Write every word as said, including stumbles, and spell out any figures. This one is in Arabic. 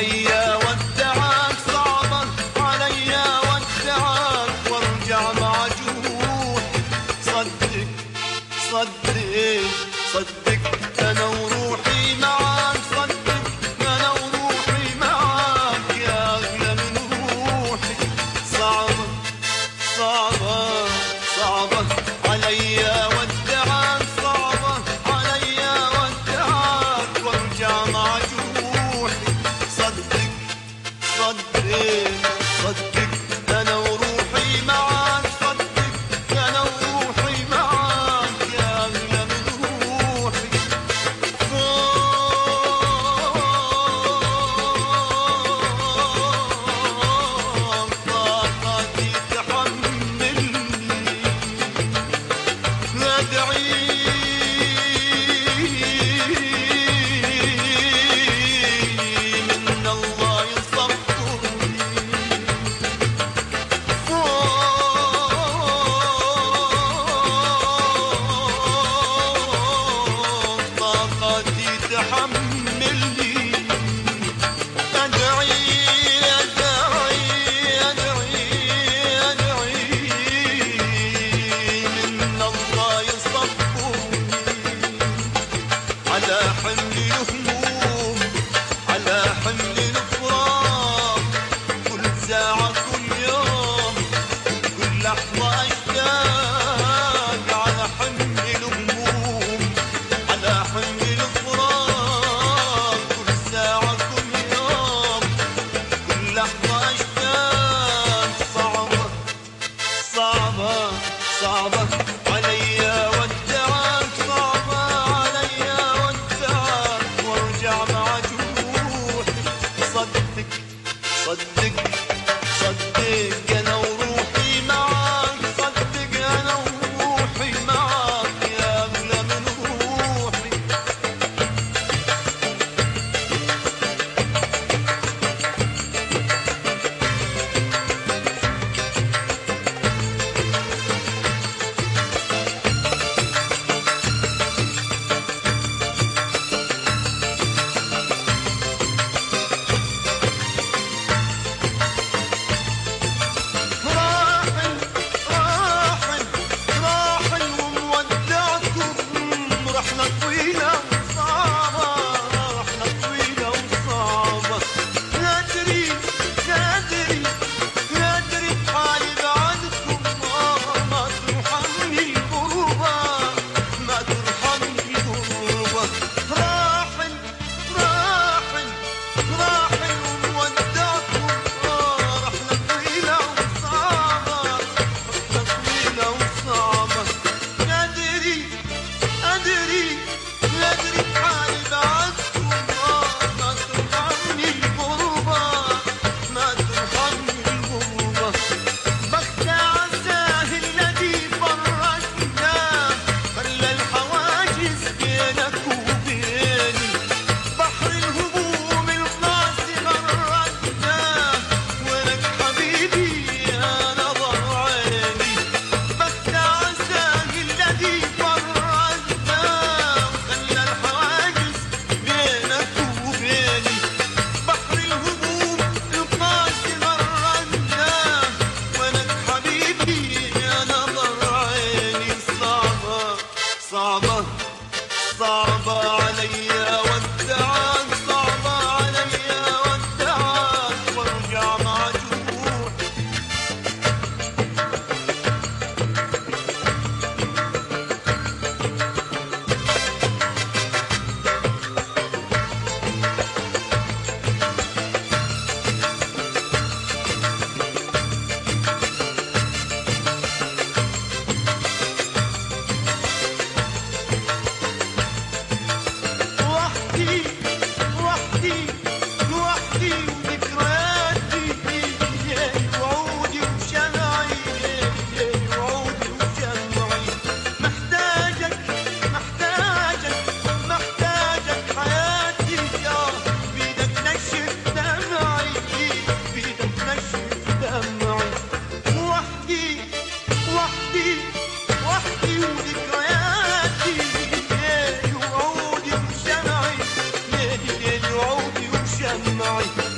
عليا ودعك صعبة عليا ودعك وارجع مع جروح. صدق صدق صدق انا وروحي معاك، صدق انا وروحي معاك يا اغلى من روحي. صعبة صعبة صعبة عليا ودعك، صعبة عليا ودعك وارجع مع جروحي. صدق صدق صدق انا وروحي معاك، صدق انا وروحي معاك يا اغلى من روحي. طاقتي تحملني ادعي من الله يصبرني. طاقتي تحملني ادعي ادعي ادعي ادعي من الله يصبرني على حمل الهموم، على حمل الفراق. كل ساعة كل يوم كل لحظة أشتاق على حمل الهموم، على حمل الفراق. كل ساعة كل يوم كل لحظة أشتاق. صعبة صعبة صعبة عليا ودعك، صعبة عليا ودعك وارجع مع جروحي. صدق صدق صدق انا وروحي معاك، صدق انا وروحي معاك يا اغلى من روحي. راحل راحل راحل ومودعكم رحلة طويلة وصعبة، رحلة طويلة وصعبة. نادري نادري نادري بحالي بعدكم، ما ترحمني الغربة، ما ترحمني الغربة. راحل راحل راحل ومودعكم رحلة طويلة وصعبة، رحلة طويلة وصعبة. نادري أدري نادري بحالي بعدكم، ما ترحمني الغربة، ما ترحمني الغربة. بخت عساه الذي فرقنا، خلى الحواجز بينك وبيني. بحر الهموم القاسي غرقنا، ولك حبيبي يا نظر عيني. بخت عساه الذي فرقنا، خلى الحواجز بينك وبيني. بحر الهموم القاسي غرقنا، ولك حبيبي يا نظر عيني. صعبة صعبة صعبة عليا ودعك، صعبة عليا ودعك وارجع مع جروحي. وحدي وحدي وحدي وذكرياتي، ليل وعودي وشمعي، ليل وعودي وشمعي. محتاجك محتاجك محتاجك حياتي، يا بيدك نشف دمعي، بيدك نشف دمعي. وحدي وحدي وحدي وذكرياتي، ليل وعودي وشمعي، ليلي ليلي وعودي وشمعي.